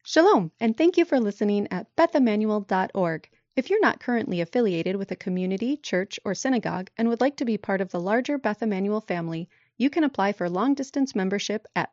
Shalom, and thank you for listening at BethEmmanuel.org. If you're not currently affiliated with a community, church, or synagogue and would like to be part of the larger Beth Emmanuel family, you can apply for long-distance membership at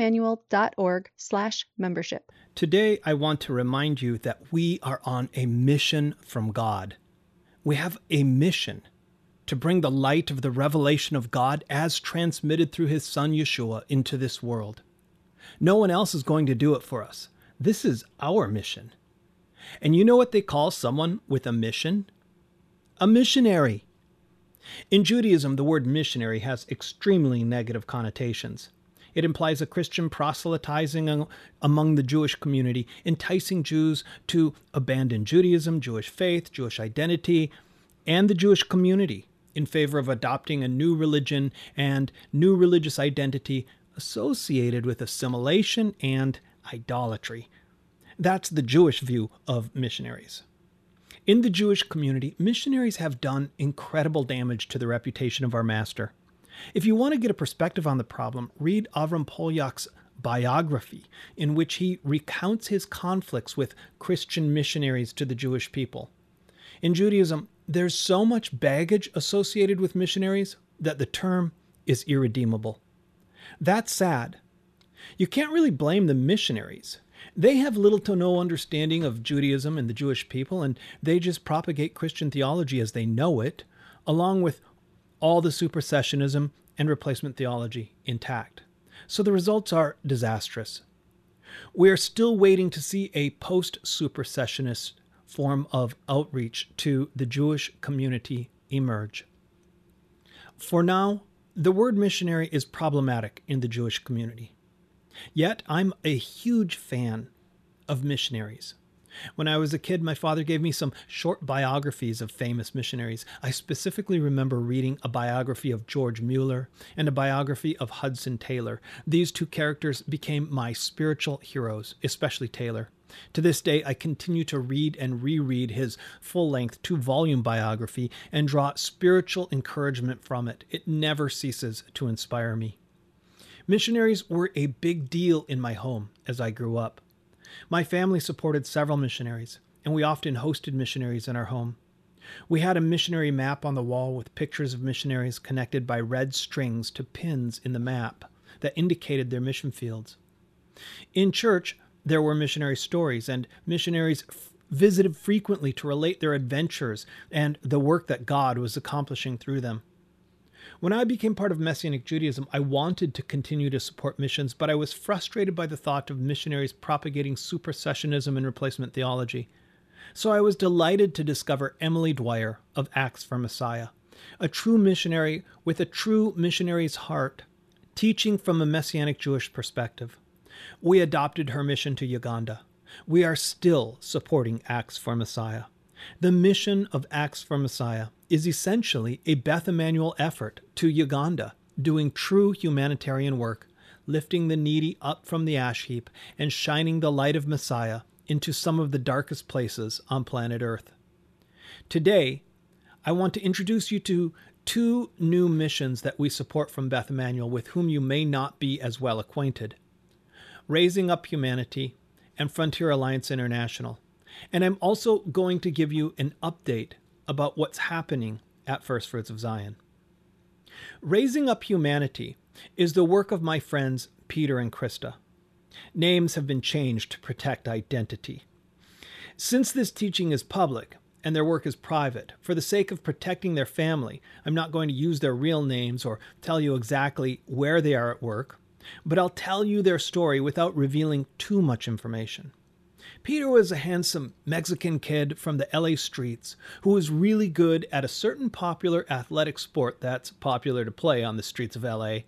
BethEmmanuel.org/membership. Today, I want to remind you that we are on a mission from God. We have a mission to bring the light of the revelation of God as transmitted through His Son Yeshua into this world. No one else is going to do it for us. This is our mission. And you know what they call someone with a mission? A missionary. In Judaism, the word missionary has extremely negative connotations. It implies a Christian proselytizing among the Jewish community, enticing Jews to abandon Judaism, Jewish faith, Jewish identity, and the Jewish community in favor of adopting a new religion and new religious identity associated with assimilation and idolatry. That's the Jewish view of missionaries. In the Jewish community, missionaries have done incredible damage to the reputation of our master. If you want to get a perspective on the problem, read Avram Polyak's biography, in which he recounts his conflicts with Christian missionaries to the Jewish people. In Judaism, there's so much baggage associated with missionaries that the term is irredeemable. That's sad. You can't really blame the missionaries. They have little to no understanding of Judaism and the Jewish people, and they just propagate Christian theology as they know it, along with all the supersessionism and replacement theology intact. So the results are disastrous. We are still waiting to see a post-supersessionist form of outreach to the Jewish community emerge. For now, the word missionary is problematic in the Jewish community. Yet, I'm a huge fan of missionaries. When I was a kid, my father gave me some short biographies of famous missionaries. I specifically remember reading a biography of George Mueller and a biography of Hudson Taylor. These two characters became my spiritual heroes, especially Taylor. To this day, I continue to read and reread his full-length 2-volume biography and draw spiritual encouragement from it. It never ceases to inspire me. Missionaries were a big deal in my home as I grew up. My family supported several missionaries, and we often hosted missionaries in our home. We had a missionary map on the wall with pictures of missionaries connected by red strings to pins in the map that indicated their mission fields. In church, there were missionary stories, and missionaries visited frequently to relate their adventures and the work that God was accomplishing through them. When I became part of Messianic Judaism, I wanted to continue to support missions, but I was frustrated by the thought of missionaries propagating supersessionism and replacement theology. So I was delighted to discover Emily Dwyer of Acts for Messiah, a true missionary with a true missionary's heart, teaching from a Messianic Jewish perspective. We adopted her mission to Uganda. We are still supporting Acts for Messiah. The mission of Acts for Messiah is essentially a Beth Emmanuel effort to Uganda, doing true humanitarian work, lifting the needy up from the ash heap and shining the light of Messiah into some of the darkest places on planet Earth. Today, I want to introduce you to 2 new missions that we support from Beth Emmanuel with whom you may not be as well acquainted: Raising Up Humanity and Frontier Alliance International. And I'm also going to give you an update about what's happening at First Fruits of Zion. Raising Up Humanity is the work of my friends Peter and Krista. Names have been changed to protect identity. Since this teaching is public and their work is private, for the sake of protecting their family, I'm not going to use their real names or tell you exactly where they are at work, but I'll tell you their story without revealing too much information. Peter was a handsome Mexican kid from the LA streets who was really good at a certain popular athletic sport that's popular to play on the streets of LA.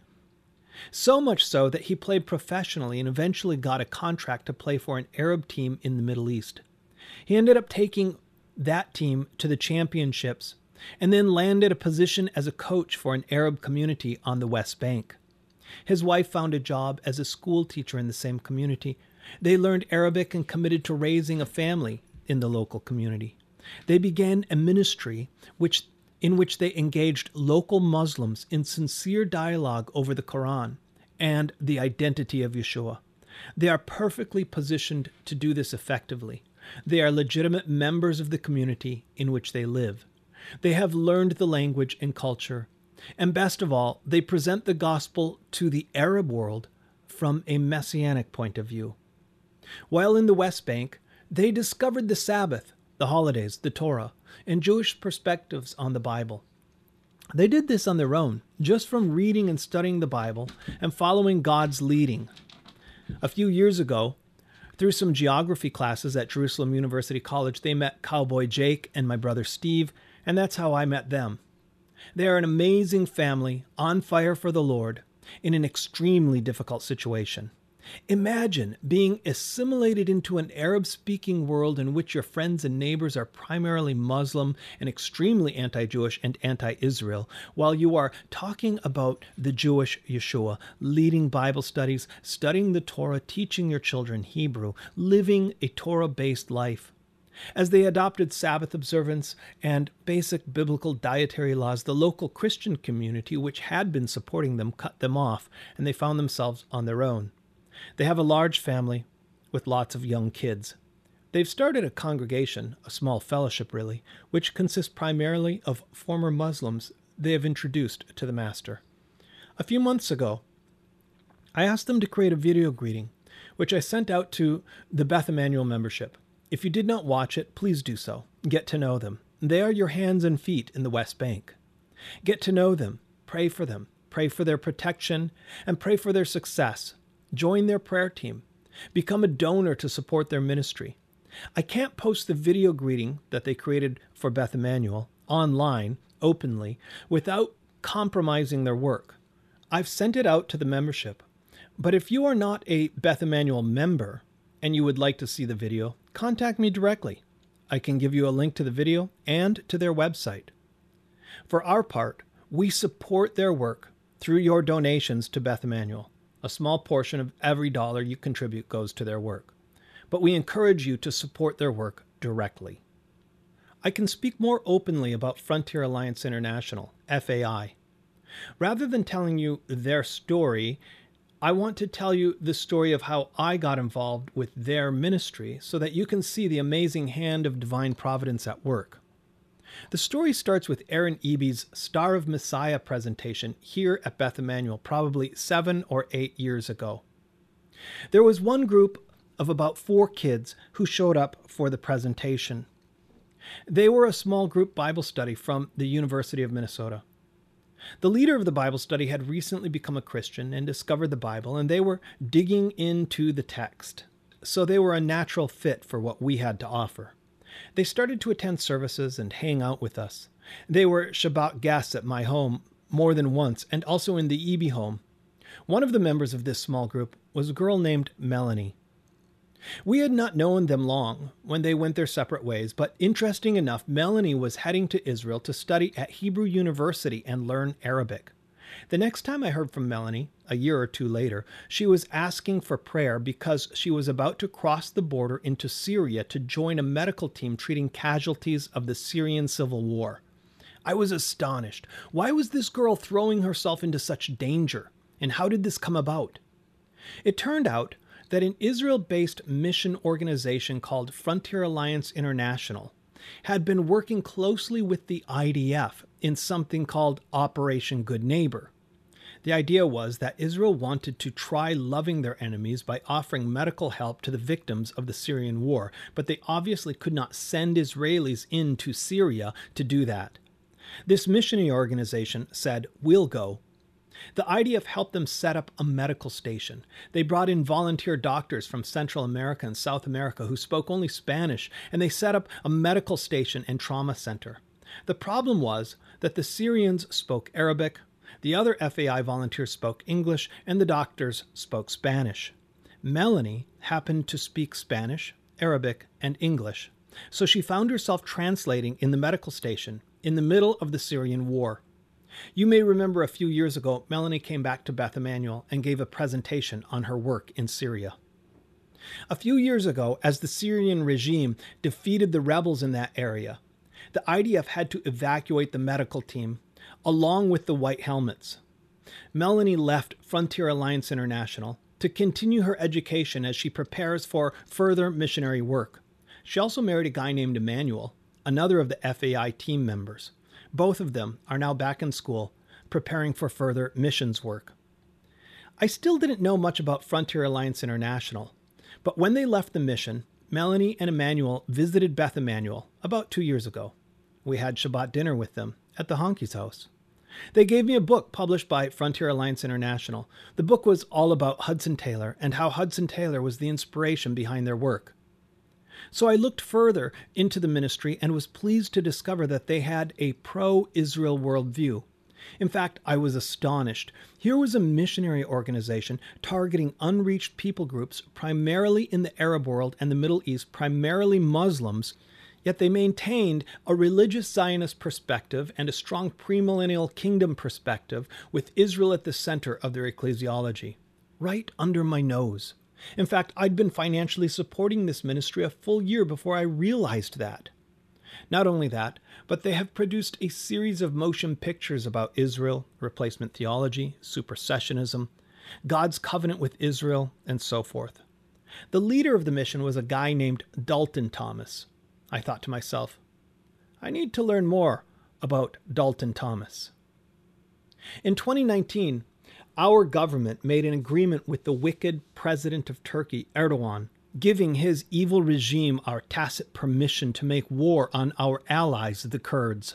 So much so that he played professionally and eventually got a contract to play for an Arab team in the Middle East. He ended up taking that team to the championships and then landed a position as a coach for an Arab community on the West Bank. His wife found a job as a school teacher in the same community. They learned Arabic and committed to raising a family in the local community. They began a ministry in which they engaged local Muslims in sincere dialogue over the Quran and the identity of Yeshua. They are perfectly positioned to do this effectively. They are legitimate members of the community in which they live. They have learned the language and culture. And best of all, they present the gospel to the Arab world from a messianic point of view. While in the West Bank, they discovered the Sabbath, the holidays, the Torah, and Jewish perspectives on the Bible. They did this on their own, just from reading and studying the Bible and following God's leading. A few years ago, through some geography classes at Jerusalem University College, they met Cowboy Jake and my brother Steve, and that's how I met them. They are an amazing family, on fire for the Lord, in an extremely difficult situation. Imagine being assimilated into an Arab-speaking world in which your friends and neighbors are primarily Muslim and extremely anti-Jewish and anti-Israel, while you are talking about the Jewish Yeshua, leading Bible studies, studying the Torah, teaching your children Hebrew, living a Torah-based life. As they adopted Sabbath observance and basic biblical dietary laws, the local Christian community, which had been supporting them, cut them off, and they found themselves on their own. They have a large family with lots of young kids. They've started a congregation, a small fellowship really, which consists primarily of former Muslims they have introduced to the Master. A few months ago, I asked them to create a video greeting, which I sent out to the Beth Emmanuel membership. If you did not watch it, please do so. Get to know them. They are your hands and feet in the West Bank. Get to know them, pray for their protection, and pray for their success. Join their prayer team. Become a donor to support their ministry. I can't post the video greeting that they created for Beth Emmanuel online, openly, without compromising their work. I've sent it out to the membership. But if you are not a Beth Emmanuel member and you would like to see the video, contact me directly. I can give you a link to the video and to their website. For our part, we support their work through your donations to Beth Emmanuel. A small portion of every dollar you contribute goes to their work. But we encourage you to support their work directly. I can speak more openly about Frontier Alliance International, FAI. Rather than telling you their story, I want to tell you the story of how I got involved with their ministry so that you can see the amazing hand of divine providence at work. The story starts with Aaron Eby's Star of Messiah presentation here at Beth Emmanuel, probably 7 or 8 years ago. There was one group of about 4 kids who showed up for the presentation. They were a small group Bible study from the University of Minnesota. The leader of the Bible study had recently become a Christian and discovered the Bible, and they were digging into the text. So they were a natural fit for what we had to offer. They started to attend services and hang out with us. They were Shabbat guests at my home more than once, and also in the Eby home. One of the members of this small group was a girl named Melanie. We had not known them long when they went their separate ways, but interesting enough, Melanie was heading to Israel to study at Hebrew University and learn Arabic. The next time I heard from Melanie, a year or 2 later, she was asking for prayer because she was about to cross the border into Syria to join a medical team treating casualties of the Syrian civil war. I was astonished. Why was this girl throwing herself into such danger? And how did this come about? It turned out that an Israel-based mission organization called Frontier Alliance International had been working closely with the IDF in something called Operation Good Neighbor. The idea was that Israel wanted to try loving their enemies by offering medical help to the victims of the Syrian war, but they obviously could not send Israelis into Syria to do that. This missionary organization said, "We'll go." The IDF helped them set up a medical station. They brought in volunteer doctors from Central America and South America who spoke only Spanish, and they set up a medical station and trauma center. The problem was that the Syrians spoke Arabic, the other FAI volunteers spoke English, and the doctors spoke Spanish. Melanie happened to speak Spanish, Arabic, and English, so she found herself translating in the medical station in the middle of the Syrian war. You may remember a few years ago, Melanie came back to Beth Emmanuel and gave a presentation on her work in Syria. A few years ago, as the Syrian regime defeated the rebels in that area, the IDF had to evacuate the medical team along with the white helmets. Melanie left Frontier Alliance International, to continue her education as she prepares for further missionary work. She also married a guy named Emmanuel, another of the FAI team members. Both of them are now back in school, preparing for further missions work. I still didn't know much about Frontier Alliance International, but when they left the mission, Melanie and Emmanuel visited Beth Emmanuel about 2 years ago. We had Shabbat dinner with them at the Honky's house. They gave me a book published by Frontier Alliance International. The book was all about Hudson Taylor and how Hudson Taylor was the inspiration behind their work. So I looked further into the ministry and was pleased to discover that they had a pro-Israel worldview. In fact, I was astonished. Here was a missionary organization targeting unreached people groups, primarily in the Arab world and the Middle East, primarily Muslims, yet they maintained a religious Zionist perspective and a strong premillennial kingdom perspective, with Israel at the center of their ecclesiology, right under my nose. In fact, I'd been financially supporting this ministry a full year before I realized that. Not only that, but they have produced a series of motion pictures about Israel, replacement theology, supersessionism, God's covenant with Israel, and so forth. The leader of the mission was a guy named Dalton Thomas. I thought to myself, I need to learn more about Dalton Thomas. In 2019, our government made an agreement with the wicked president of Turkey, Erdogan, giving his evil regime our tacit permission to make war on our allies, the Kurds.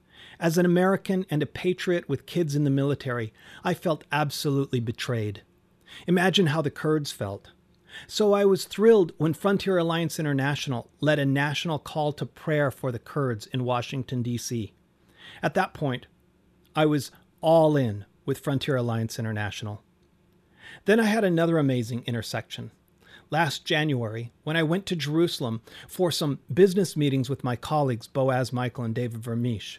As an American and a patriot with kids in the military, I felt absolutely betrayed. Imagine how the Kurds felt. So I was thrilled when Frontier Alliance International led a national call to prayer for the Kurds in Washington, D.C. At that point, I was all in with Frontier Alliance International. Then I had another amazing intersection. Last January, when I went to Jerusalem for some business meetings with my colleagues Boaz Michael and David Vermeesh.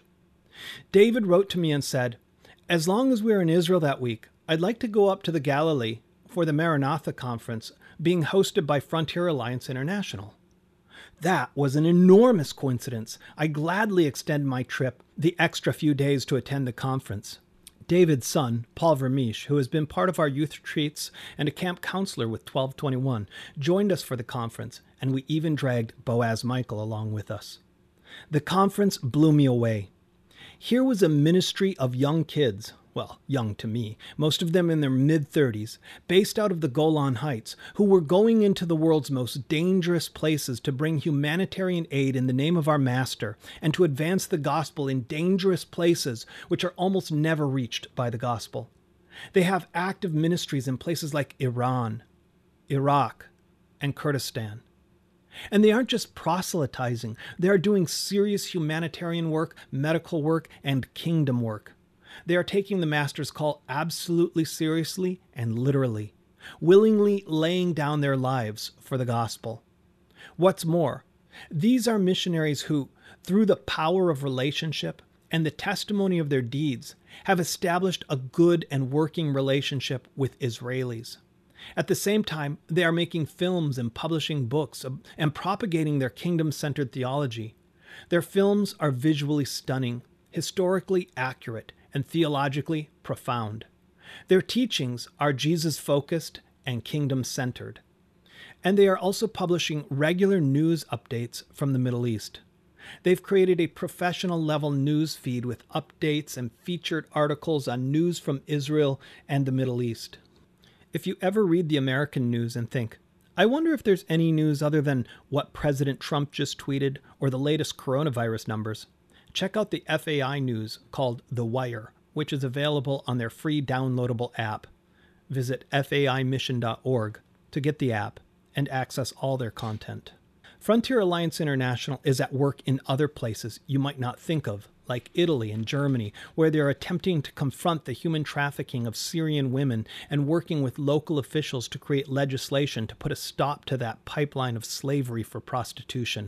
David wrote to me and said, as long as we're in Israel that week, I'd like to go up to the Galilee for the Maranatha conference being hosted by Frontier Alliance International. That was an enormous coincidence. I gladly extend my trip the extra few days to attend the conference. David's son, Paul Vermeesh, who has been part of our youth retreats and a camp counselor with 1221, joined us for the conference, and we even dragged Boaz Michael along with us. The conference blew me away. Here was a ministry of young kids, well, young to me, most of them in their mid-30s, based out of the Golan Heights, who were going into the world's most dangerous places to bring humanitarian aid in the name of our Master and to advance the gospel in dangerous places which are almost never reached by the gospel. They have active ministries in places like Iran, Iraq, and Kurdistan. And they aren't just proselytizing, they are doing serious humanitarian work, medical work, and kingdom work. They are taking the Master's call absolutely seriously and literally, willingly laying down their lives for the gospel. What's more, these are missionaries who, through the power of relationship and the testimony of their deeds, have established a good and working relationship with Israelis. At the same time, they are making films and publishing books and propagating their kingdom-centered theology. Their films are visually stunning, historically accurate, and theologically profound. Their teachings are Jesus-focused and kingdom-centered. And they are also publishing regular news updates from the Middle East. They've created a professional-level news feed with updates and featured articles on news from Israel and the Middle East. If you ever read the American news and think, I wonder if there's any news other than what President Trump just tweeted or the latest coronavirus numbers, check out the FAI news called The Wire, which is available on their free downloadable app. Visit faimission.org to get the app and access all their content. Frontier Alliance International is at work in other places you might not think of, like Italy and Germany, where they are attempting to confront the human trafficking of Syrian women and working with local officials to create legislation to put a stop to that pipeline of slavery for prostitution.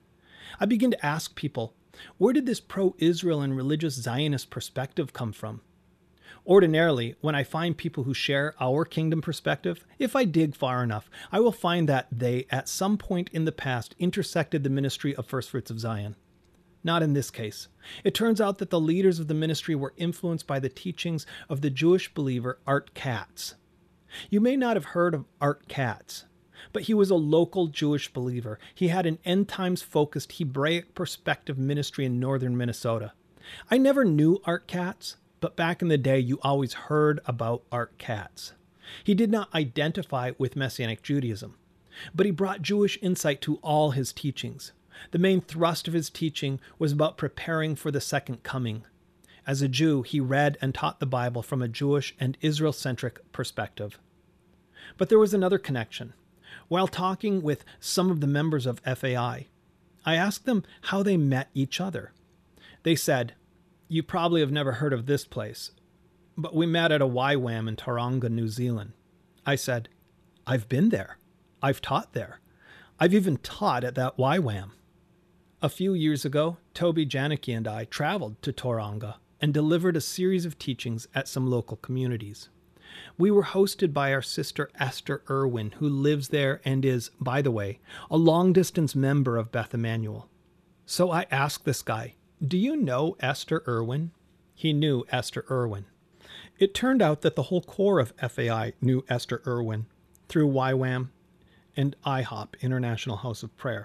I begin to ask people, where did this pro-Israel and religious Zionist perspective come from? Ordinarily, when I find people who share our kingdom perspective, if I dig far enough, I will find that they, at some point in the past, intersected the ministry of First Fruits of Zion. Not in this case. It turns out that the leaders of the ministry were influenced by the teachings of the Jewish believer Art Katz. You may not have heard of Art Katz, but he was a local Jewish believer. He had an end-times-focused Hebraic perspective ministry in northern Minnesota. I never knew Art Katz, but back in the day, you always heard about Art Katz. He did not identify with Messianic Judaism, but he brought Jewish insight to all his teachings. The main thrust of his teaching was about preparing for the second coming. As a Jew, he read and taught the Bible from a Jewish and Israel-centric perspective. But there was another connection. While talking with some of the members of FAI, I asked them how they met each other. They said, "You probably have never heard of this place, but we met at a YWAM in Tauranga, New Zealand." I said, "I've been there. I've taught there. I've even taught at that YWAM." A few years ago, Toby Janicki and I traveled to Tauranga and delivered a series of teachings at some local communities. We were hosted by our sister Esther Irwin, who lives there and is, by the way, a long-distance member of Beth Emanuel. So I asked this guy, "Do you know Esther Irwin?" He knew Esther Irwin. It turned out that the whole core of FAI knew Esther Irwin through YWAM and IHOP, International House of Prayer.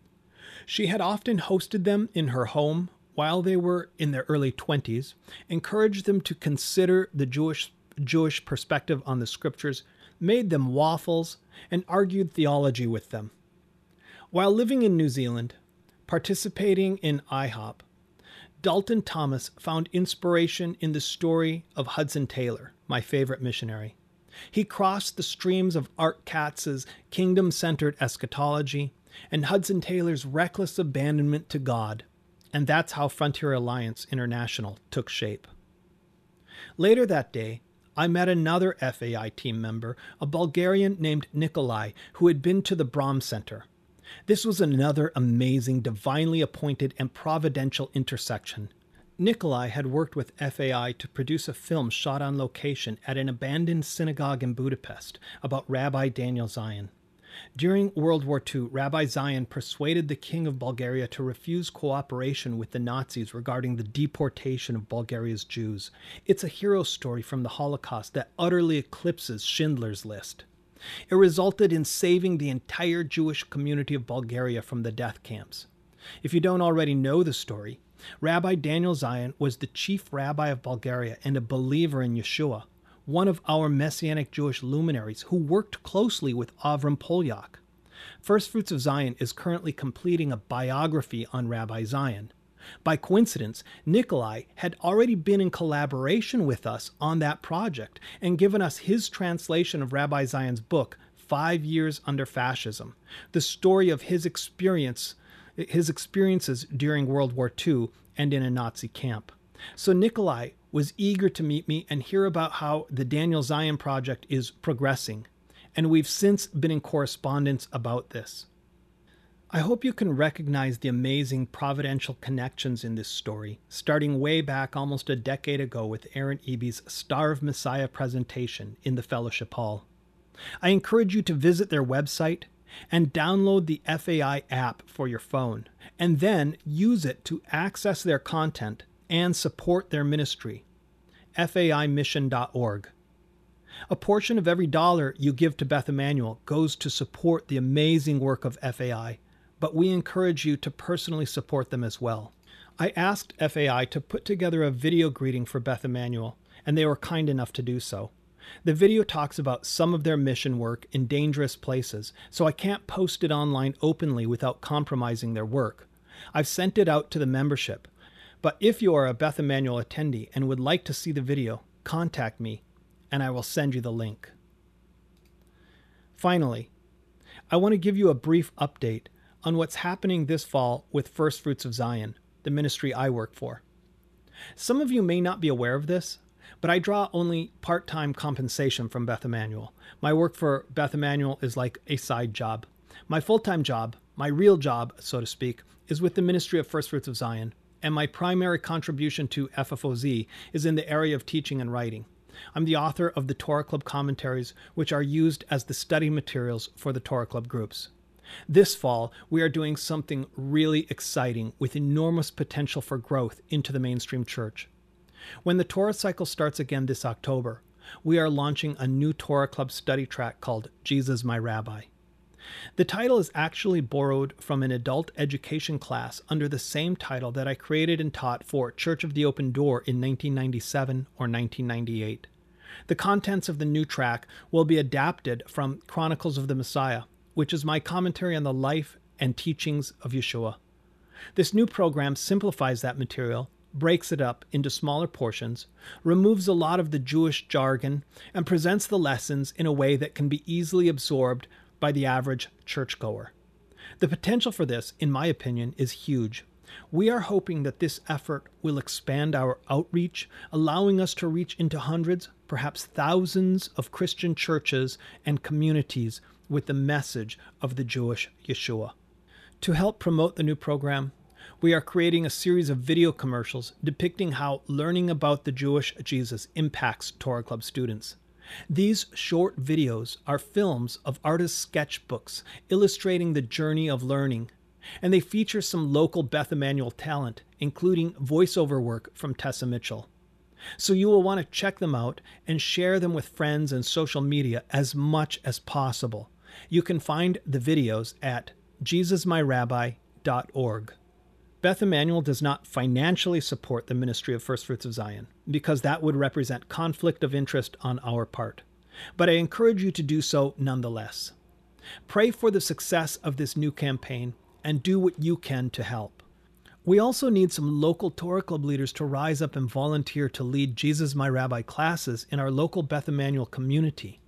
She had often hosted them in her home while they were in their early 20s, encouraged them to consider the Jewish perspective on the scriptures, made them waffles, and argued theology with them. While living in New Zealand, participating in IHOP, Dalton Thomas found inspiration in the story of Hudson Taylor, my favorite missionary. He crossed the streams of Art Katz's kingdom-centered eschatology and Hudson Taylor's reckless abandonment to God, and that's how Frontier Alliance International took shape. Later that day, I met another FAI team member, a Bulgarian named Nikolai, who had been to the Brahm Center. This was another amazing, divinely appointed and providential intersection. Nikolai had worked with FAI to produce a film shot on location at an abandoned synagogue in Budapest about Rabbi Daniel Zion. During World War II, Rabbi Zion persuaded the King of Bulgaria to refuse cooperation with the Nazis regarding the deportation of Bulgaria's Jews. It's a hero story from the Holocaust that utterly eclipses Schindler's List. It resulted in saving the entire Jewish community of Bulgaria from the death camps. If you don't already know the story, Rabbi Daniel Zion was the chief rabbi of Bulgaria and a believer in Yeshua, one of our Messianic Jewish luminaries who worked closely with Avram Polyak. First Fruits of Zion is currently completing a biography on Rabbi Zion. By coincidence, Nikolai had already been in collaboration with us on that project and given us his translation of Rabbi Zion's book, 5 Years Under Fascism, the story of his experiences during World War II and in a Nazi camp. So Nikolai was eager to meet me and hear about how the Daniel Zion project is progressing, and we've since been in correspondence about this. I hope you can recognize the amazing providential connections in this story, starting way back almost a decade ago with Aaron Eby's Star of Messiah presentation in the Fellowship Hall. I encourage you to visit their website and download the FAI app for your phone, and then use it to access their content and support their ministry, FAImission.org. A portion of every dollar you give to Beth Emanuel goes to support the amazing work of FAI, but we encourage you to personally support them as well. I asked FAI to put together a video greeting for Beth Emanuel, and they were kind enough to do so. The video talks about some of their mission work in dangerous places, so I can't post it online openly without compromising their work. I've sent it out to the membership, but if you are a Beth Emanuel attendee and would like to see the video, contact me, and I will send you the link. Finally, I want to give you a brief update on what's happening this fall with First Fruits of Zion, the ministry I work for. Some of you may not be aware of this, but I draw only part-time compensation from Beth Emanuel. My work for Beth Emanuel is like a side job. My full-time job, my real job, so to speak, is with the ministry of First Fruits of Zion, and my primary contribution to FFOZ is in the area of teaching and writing. I'm the author of the Torah Club commentaries, which are used as the study materials for the Torah Club groups. This fall, we are doing something really exciting with enormous potential for growth into the mainstream church. When the Torah cycle starts again this October, we are launching a new Torah Club study track called Jesus My Rabbi. The title is actually borrowed from an adult education class under the same title that I created and taught for Church of the Open Door in 1997 or 1998. The contents of the new track will be adapted from Chronicles of the Messiah, which is my commentary on the life and teachings of Yeshua. This new program simplifies that material, breaks it up into smaller portions, removes a lot of the Jewish jargon, and presents the lessons in a way that can be easily absorbed by the average churchgoer. The potential for this, in my opinion, is huge. We are hoping that this effort will expand our outreach, allowing us to reach into hundreds, perhaps thousands of Christian churches and communities with the message of the Jewish Yeshua. To help promote the new program, we are creating a series of video commercials depicting how learning about the Jewish Jesus impacts Torah Club students. These short videos are films of artists' sketchbooks illustrating the journey of learning, and they feature some local Beth Emanuel talent, including voiceover work from Tessa Mitchell. So you will want to check them out and share them with friends and social media as much as possible. You can find the videos at JesusMyRabbi.org. Beth Emanuel does not financially support the ministry of First Fruits of Zion, because that would represent conflict of interest on our part. But I encourage you to do so nonetheless. Pray for the success of this new campaign and do what you can to help. We also need some local Torah Club leaders to rise up and volunteer to lead Jesus My Rabbi classes in our local Beth Emanuel community.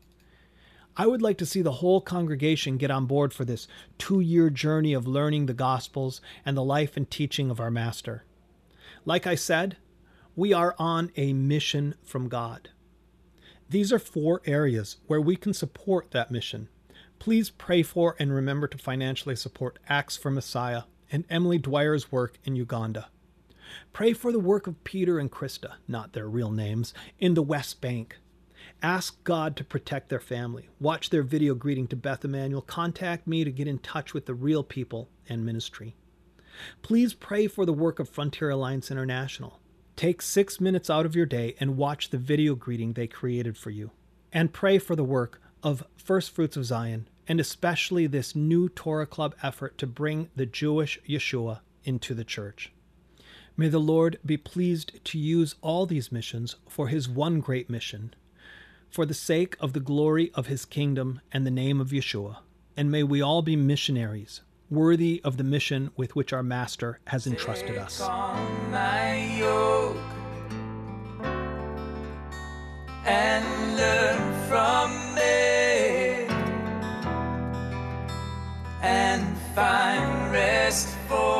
I would like to see the whole congregation get on board for this 2-year journey of learning the Gospels and the life and teaching of our Master. Like I said, we are on a mission from God. These are 4 areas where we can support that mission. Please pray for and remember to financially support Acts for Messiah and Emily Dwyer's work in Uganda. Pray for the work of Peter and Krista, not their real names, in the West Bank. Ask God to protect their family. Watch their video greeting to Beth Emanuel. Contact me to get in touch with the real people and ministry. Please pray for the work of Frontier Alliance International. Take 6 minutes out of your day and watch the video greeting they created for you. And pray for the work of First Fruits of Zion, and especially this new Torah Club effort to bring the Jewish Yeshua into the church. May the Lord be pleased to use all these missions for his one great mission, for the sake of the glory of his kingdom and the name of Yeshua, and may we all be missionaries, worthy of the mission with which our Master has entrusted us. Take on my yoke and learn from me and find rest for